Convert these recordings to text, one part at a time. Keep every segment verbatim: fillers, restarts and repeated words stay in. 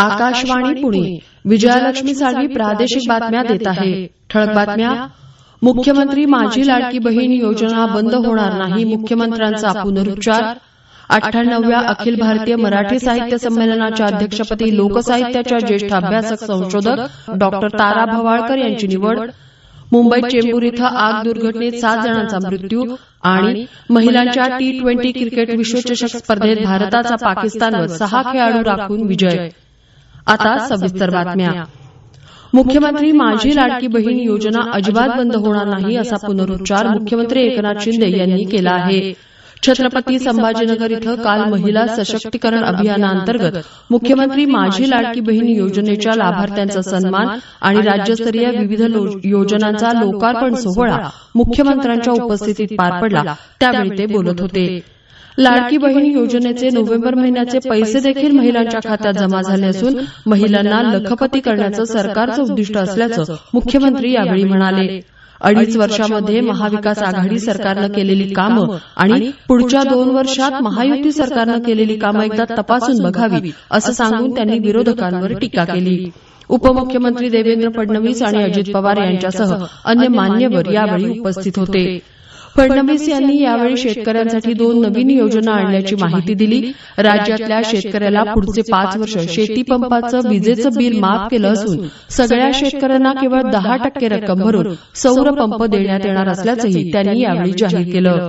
आकाशवाणी पुणे. विजयालक्ष्मी साळवी प्रादेशिक बातम्या देत आहे. ठळक बातम्या. मुख्यमंत्री माझी लाडकी बहीण योजना बंद होणार नाही, मुख्यमंत्र्यांचा पुनरुच्चार. अठ्ठ्याण्णवव्या अखिल भारतीय मराठी साहित्य संमेलनाच्या अध्यक्षपदी लोकसाहित्याच्या ज्येष्ठ अभ्यासक संशोधक डॉक्टर तारा भवाळकर यांची निवड. मुंबईत चेंबूर इथं आग दुर्घटनेत सात जणांचा मृत्यू. आणि महिलांच्या टी ट्वेंटी क्रिकेट विश्वचषक स्पर्धेत भारताचा पाकिस्तानवर सहा खेळाडू राखून विजय. आता सविस्तर बातम्या. मुख्यमंत्री माझी लाडकी बहीण योजना अजिबात बंद होणार नाही असा पुनरुच्चार मुख्यमंत्री एकनाथ शिंदे यांनी केला आहे. छत्रपती संभाजीनगर इथं काल महिला सशक्तीकरण अभियानाअंतर्गत मुख्यमंत्री माझी लाडकी बहीण योजनेच्या लाभार्थ्यांचा सन्मान आणि राज्यस्तरीय विविध योजनांचा लोकार्पण सोहळा मुख्यमंत्र्यांच्या उपस्थितीत पार पडला. त्यावेळी ते बोलत होते. लाडकी बहीण योजनेचे नोव्हेंबर महिन्याचे पैसे देखील महिलांच्या खात्यात जमा झाले असून महिलांना लखपती करण्याचं सरकारचं उद्दिष्ट असल्याचं मुख्यमंत्री यावेळी म्हणाले. अडीच वर्षामध्ये महाविकास आघाडी सरकारनं केलेली कामं आणि पुढच्या दोन वर्षात महायुती सरकारनं केलेली कामं एकदा तपासून बघावी असं सांगून त्यांनी विरोधकांवर टीका केली. उपमुख्यमंत्री देवेंद्र फडणवीस आणि अजित पवार यांच्यासह अन्य मान्यवर यावेळी उपस्थित होते. फडणवीस यांनी यावेळी शेतकऱ्यांसाठी दोन नवीन योजना आणल्याची माहिती दिली. राज्यातल्या शेतकऱ्याला पुढचे पाच वर्ष शेतीपंपाचं विजेचं बिल माफ केलं असून सगळ्या शेतकऱ्यांना केवळ दहा टक्के रक्कम भरून सौर पंप देण्यात येणार असल्याचंही त्यांनी यावेळी जाहीर केलं.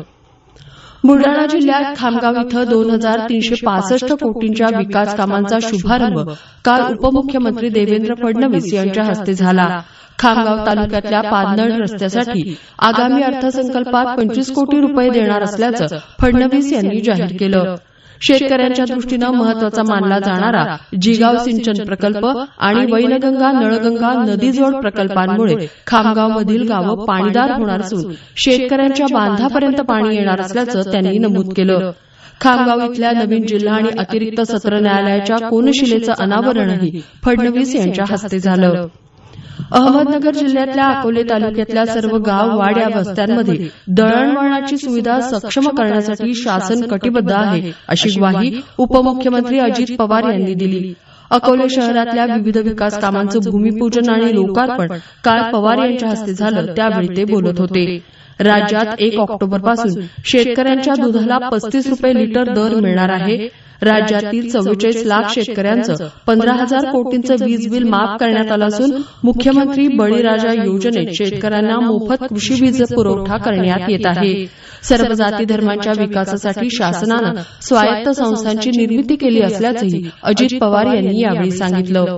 बुलडाणा जिल्ह्यात खामगाव इथं दोन हजार तीनशे पासष्ट कोटींच्या विकास कामांचा शुभारंभ काल उपमुख्यमंत्री देवेंद्र फडणवीस यांच्या हस्ते झाला. खामगाव तालुक्यातल्या पादनळ रस्त्यासाठी आगामी अर्थसंकल्पात पंचवीस कोटी रुपये देणार असल्याचं फडणवीस यांनी जाहीर केलं. शेतकऱ्यांच्या दृष्टीनं महत्वाचा मानला जाणारा जिगाव सिंचन प्रकल्प आणि वैनगंगा नळगंगा नदीजोड प्रकल्पांमुळे खामगावमधील गावं पाणीदार होणार असून शेतकऱ्यांच्या बांधापर्यंत पाणी येणार असल्याचं त्यांनी नमूद केलं. खामगाव इथल्या नवीन जिल्हा आणि अतिरिक्त सत्र न्यायालयाच्या कोनशिलेचं अनावरणही फडणवीस यांच्या हस्ते झालं. अहमदनगर जिल्ह्यातल्या अकोले तालुक्यातल्या सर्व गाव वाड्या वस्त्यांमध्ये दळणवळणाची सुविधा सक्षम करण्यासाठी शासन कटिबद्ध आहे अशी ग्वाही उपमुख्यमंत्री अजित पवार यांनी दिली. अकोले शहरातल्या विविध विकास कामांचं भूमिपूजन आणि लोकार्पण काल पवार यांच्या हस्ते झालं. त्यावेळी ते बोलत होते. राज्यात एक ऑक्टोबरपासून शेतकऱ्यांच्या दुधाला पस्तीस रुपये लिटर दर मिळणार आहे. राज्यातील चव्वेचाळीस लाख शेतकऱ्यांचं पंधरा हजार कोटींचं वीज बिल माफ करण्यात आलं असून मुख्यमंत्री बळीराजा योजनेत शेतकऱ्यांना मोफत कृषी वीज पुरवठा करण्यात येत आहे. सर्व जाती धर्मांच्या विकासासाठी शासनानं स्वायत्त संस्थांची निर्मिती केली असल्याचंही अजित पवार यांनी यावेळी सांगितलं.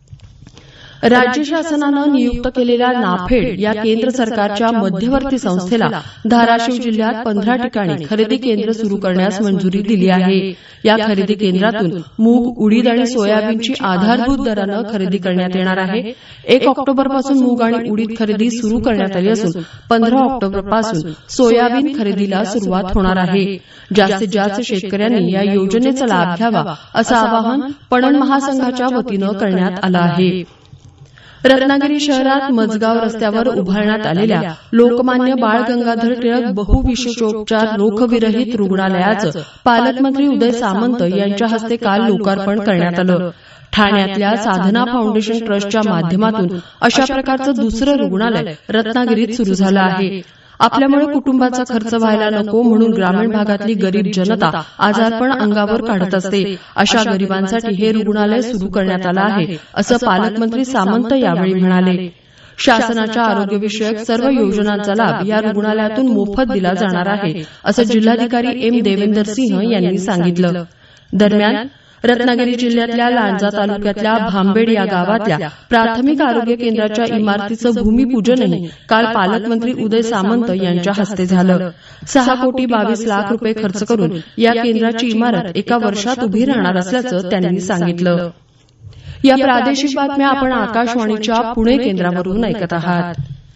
राज्य शासनानं नियुक्त केलेल्या नाफेड या केंद्र सरकारच्या मध्यवर्ती संस्थेला धाराशिव जिल्ह्यात पंधरा ठिकाणी खरेदी केंद्र सुरू करण्यास मंजुरी दिली आहे. या खरेदी केंद्रातून मूग, उडीद आणि सोयाबीनची आधारभूत दरानं खरेदी करण्यात येणार आहे. एक ऑक्टोबरपासून मूग आणि उडीद खरेदी सुरू करण्यात आली असून पंधरा ऑक्टोबरपासून सोयाबीन खरेदीला सुरुवात होणार आहे. जास्तीत जास्त शेतकऱ्यांनी या योजनेचा लाभ घ्यावा असं आवाहन पणन महासंघाच्या वतीनं करण्यात आलं आहे. रत्नागिरी शहरात मजगाव रस्त्यावर उभारण्यात आलेल्या लोकमान्य बाळ गंगाधर टिळक बहुविशेषोपचार रोगविरहित रुग्णालयाचं पालकमंत्री उदय सामंत यांच्या हस्ते काल लोकार्पण करण्यात आलं. ठाण्यातल्या साधना फाउंडेशन ट्रस्टच्या माध्यमातून अशा प्रकारचं दुसरं रुग्णालय रत्नागिरीत सुरू झालं आहे. आपल्यामुळे कुटुंबाचा खर्च व्हायला नको म्हणून ग्रामीण भागातली गरीब जनता आजारपण अंगावर काढत असते. अशा गरिबांसाठी हे रुग्णालय सुरू करण्यात आलं आहे असं पालकमंत्री सामंत यावेळी म्हणाले. शासनाच्या आरोग्यविषयक सर्व योजनांचा लाभ या रुग्णालयातून मोफत दिला जाणार आहे असं जिल्हाधिकारी एम देवेंदर सिंह यांनी सांगितलं. दरम्यान रत्नागिरी जिल्ह्यातल्या लांजा तालुक्यातल्या भांबेड या गावातल्या प्राथमिक आरोग्य केंद्राच्या इमारतीचं भूमिपूजनही काल पालकमंत्री उदय सामंत यांच्या हस्ते झालं. सहा कोटी बावीस लाख रुपये खर्च करून या केंद्राची इमारत एका वर्षात उभी राहणार असल्याचं त्यांनी सांगितलं. या प्रादेशिक बातम्या आपण आकाशवाणीच्या पुणे केंद्रावरून ऐकत आहात.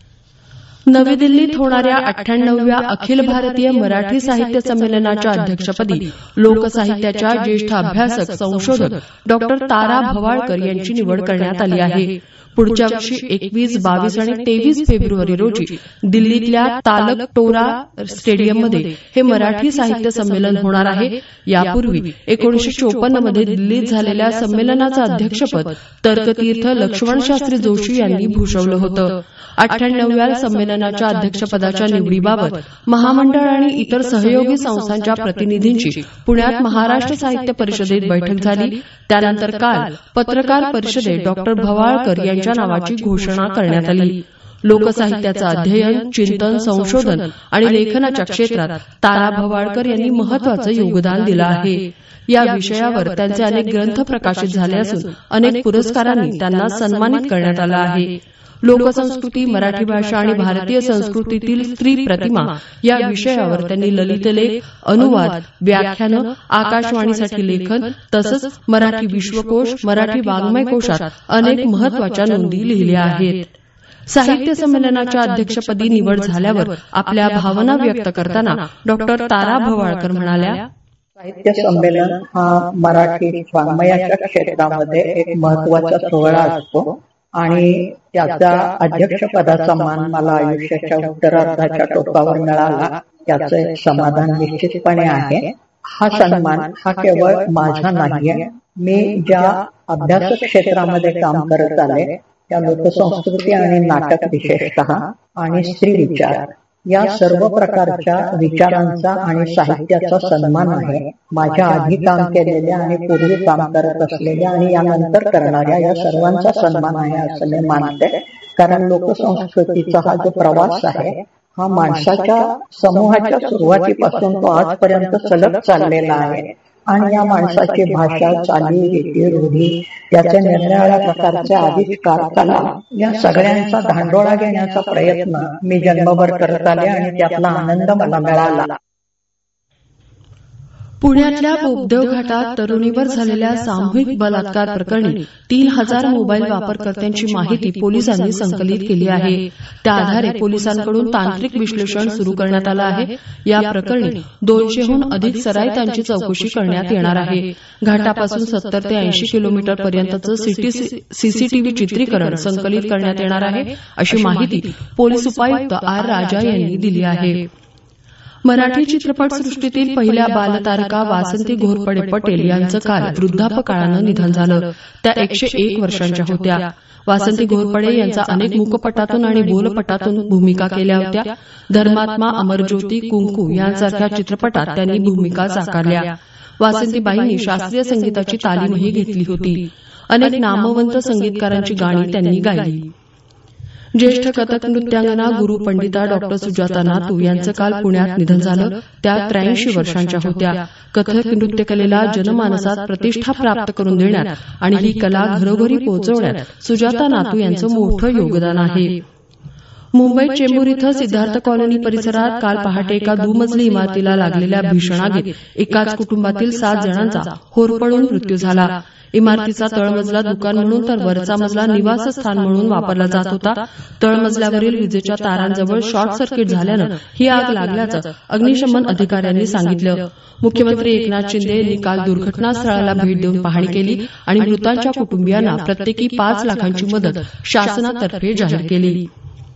नवी दिल्लीत होणाऱ्या अठ्ठ्याण्णवव्या अखिल भारतीय मराठी साहित्य संमेलनाच्या अध्यक्षपदी लोकसाहित्याच्या ज्येष्ठ अभ्यासक संशोधक डॉक्टर तारा भवाळकर यांची निवड करण्यात आली आहे. पुढच्या वर्षी एकवीस बावीस आणि तेवीस फेब्रुवारी रोजी दिल्लीतल्या तालकटोरा स्टेडियममध्ये हे मराठी साहित्य संमेलन होणार आहे. यापूर्वी एकोणीशे चोपन्न मध्ये दिल्लीत झालेल्या संमेलनाचं अध्यक्षपद तर्कतीर्थ लक्ष्मणशास्त्री जोशी यांनी भूषवलं होतं. अठ्ठ्याण्णव्या संमेलनाच्या अध्यक्षपदाच्या निवडीबाबत महामंडळ आणि इतर सहयोगी संस्थांच्या प्रतिनिधींची पुण्यात महाराष्ट्र साहित्य परिषदेत बैठक झाली. त्यानंतर काल पत्रकार परिषदेत डॉक्टर भवाळकर यांच्या नावाची घोषणा करण्यात आली. लोकसाहित्याचं अध्ययन, चिंतन, संशोधन आणि लेखनाच्या क्षेत्रात तारा भवाळकर यांनी महत्वाचं योगदान दिलं आहे. या विषयावर त्यांचे अनेक ग्रंथ प्रकाशित झाले असून अनेक पुरस्कारांनी त्यांना सन्मानित करण्यात आलं आहे. लोकसंस्कृती, मराठी भाषा आणि भारतीय संस्कृतीतील स्त्री प्रतिमा या विषयावर त्यांनी ललितलेख, अनुवाद, व्याख्यानं, आकाशवाणीसाठी लेखन तसंच मराठी विश्वकोश, मराठी वाङ्मय कोशात अनेक महत्वाच्या नोंदी लिहिल्या आहेत. साहित्य संमेलनाच्या अध्यक्षपदी निवड झाल्यावर आपल्या भावना व्यक्त करताना डॉक्टर तारा भवाळकर म्हणाल्या, साहित्य संमेलन हा मराठी वाङ्मयाच्या क्षेत्रामध्ये एक महत्वाचा सोहळा असतो आणि त्याचा अध्यक्षपदाचा मान मला आयुष्याच्या उत्तरार्धाच्या टोकावर मिळाला याचं समाधान निश्चितपणे आहे. हा सन्मान हा केवळ माझा नाहीये. मी ज्या अभ्यास क्षेत्रामध्ये काम करत आले त्या लोकसंस्कृती आणि नाटक विशेषतः आणि स्त्री विचार या सर्व प्रकारच्या विचारांचा आणि साहित्याचा सन्मान आहे. माझ्या आधी काम केलेल्या आणि पूर्वी काम करत असलेल्या आणि यानंतर करणाऱ्या या सर्वांचा सन्मान आहे असं मी मानते. कारण लोकसंस्कृतीचा हा जो प्रवास आहे हा माणसाच्या समूहाच्या सुरुवातीपासून तो आजपर्यंत सलग चाललेला आहे आणि या माणसाची भाषा, चाली, रीती, रूढी याच्या निरनिराळ्या प्रकारच्या आधीच कारखाना या सगळ्यांचा धांडोळा घेण्याचा प्रयत्न मी जन्मभर करत आले आणि त्यातला आनंद मला मिळाला. पुण्यातल्या बोपदेव घाटात तरुणीवर झालेल्या सामूहिक बलात्कार प्रकरणी तीन हजार मोबाईल वापरकर्त्यांची माहिती पोलिसांनी संकलित केली आहे. त्या आधारे पोलिसांकडून तांत्रिक विश्लेषण सुरू करण्यात आलं आहे. या प्रकरणी दोनशेहून अधिक सराईतांची चौकशी करण्यात येणार आहे. घाटापासून सत्तर ते ऐंशी किलोमीटर पर्यंतचं सीसीटीव्ही चित्रीकरण संकलित करण्यात येणार आहे अशी माहिती पोलीस उपायुक्त आर राजा यांनी दिली आहे. मराठी चित्रपटसृष्टीतील पहिल्या बालतारका वासंती घोरपडे पटेल यांचं काल वृद्धापकाळानं निधन झालं. त्या एकशे एक वर्षांच्या होत्या. वासंती घोरपडे यांचा अनेक मूकपटातून आणि बोलपटातून भूमिका केल्या होत्या. धर्मात्मा, अमरज्योती, कुंकू यांसारख्या चित्रपटात त्यांनी भूमिका साकारल्या. वासंतीबाईंनी शास्त्रीय संगीताची तालीमही घेतली होती. अनेक नामवंत संगीतकारांची गाणी त्यांनी गायली. ज्येष्ठ कथक नृत्यांगना गुरु पंडिता डॉक्टर सुजाता नातू यांचं काल पुण्यात निधन झालं. त्या त्र्याऐंशी वर्षांच्या होत्या. कथक नृत्यकलेला जनमानसात प्रतिष्ठा प्राप्त करून देण्यात आणि ही कला घरोघरी पोहोचवण्यात सुजाता नातू यांचं मोठं योगदान आहे. मुंबईत चेंबूर इथं सिद्धार्थ कॉलनी परिसरात काल पहाटे एका दुमजली इमारतीला लागलेल्या भीषण आगीत एकाच कुटुंबातील सात जणांचा होरपळून मृत्यू झाला. इमारतीचा तळमजला दुकान म्हणून तर वरचा मजला निवासस्थान म्हणून वापरला जात होता. तळमजल्यावरील विजेच्या तारांजवळ शॉर्ट सर्किट झाल्यानं ही आग लागल्याचं अग्निशमन अधिकाऱ्यांनी सांगितलं. मुख्यमंत्री एकनाथ शिंदे यांनी काल दुर्घटनास्थळाला भेट देऊन पाहणी केली आणि मृतांच्या कुटुंबियांना प्रत्येकी पाच लाखांची मदत शासनातर्फे जाहीर केली.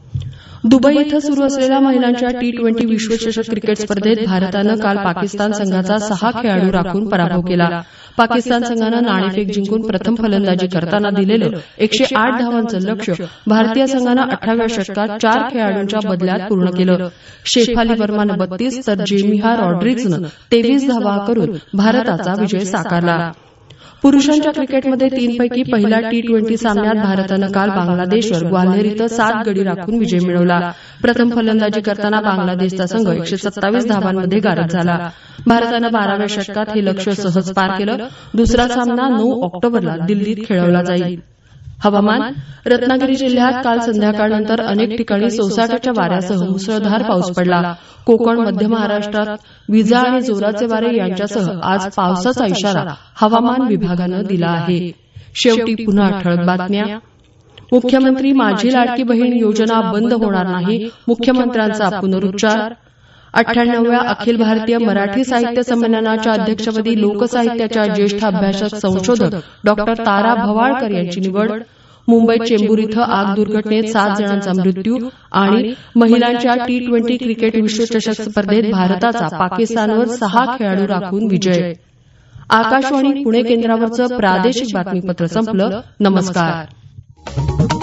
दुबई इथं सुरू असलेल्या महिलांच्या टी ट्वेंटी विश्वचषक क्रिकेट स्पर्धेत भारतानं काल पाकिस्तान संघाचा सहा खेळाडू राखून पराभव केला. पाकिस्तान संघानं नाणेफेक जिंकून प्रथम फलंदाजी करताना दिलेलं एकशे आठ धावांचं लक्ष्य भारतीय संघानं अठराव्या षटकात चार खेळाडूंच्या बदल्यात पूर्ण केलं. शेफाली वर्मानं बत्तीस तर जेमिहा रॉड्रिग्जनं तेवीस धावा करून भारताचा विजय साकारला. पुरुषांच्या क्रिकेटमध्ये तीनपैकी पहिल्या टी ट्वेंटी सामन्यात भारतानं काल बांगलादेशवर ग्वाल्हेर इथं सात गडी राखून विजय मिळवला. प्रथम फलंदाजी करताना बांगलादेशचा संघ एकशे सत्तावीस धावांमध्ये गारद झाला. भारतानं बाराव्या षटकात हे लक्ष्य सहज पार केलं. दुसरा सामना नऊ ऑक्टोबरला दिल्लीत खेळवला जाईल. हवामान. रत्नागिरी जिल्ह्यात काल संध्याकाळनंतर अनेक ठिकाणी सोसाट्याच्या वाऱ्यासह मुसळधार पाऊस पडला. कोकण, मध्य महाराष्ट्रात विजा आणि जोराचे वारे यांच्यासह आज पावसाचा इशारा हवामान विभागानं दिला आहे. शेवटी पुन्हा ठळक बातम्या. मुख्यमंत्री माझी लाडकी बहीण योजना बंद होणार नाही, मुख्यमंत्र्यांचा पुनरुच्चार. अठ्ठ्याण्णव्या अखिल भारतीय मराठी साहित्य संमेलनाच्या अध्यक्षपदी लोकसाहित्याच्या ज्येष्ठ अभ्यासक संशोधक डॉक्टर तारा भवाळकर यांची निवड. मुंबईत चेंबूर इथं आग दुर्घटनेत सात जणांचा मृत्यू आणि महिलांच्या टी ट्वेंटी क्रिकेट विश्वचषक स्पर्धेत भारताचा पाकिस्तानवर सहा खेळाडू राखून विजय. आकाशवाणी पुणे केंद्रावरचं प्रादेशिक बातमीपत्र संपलं. नमस्कार.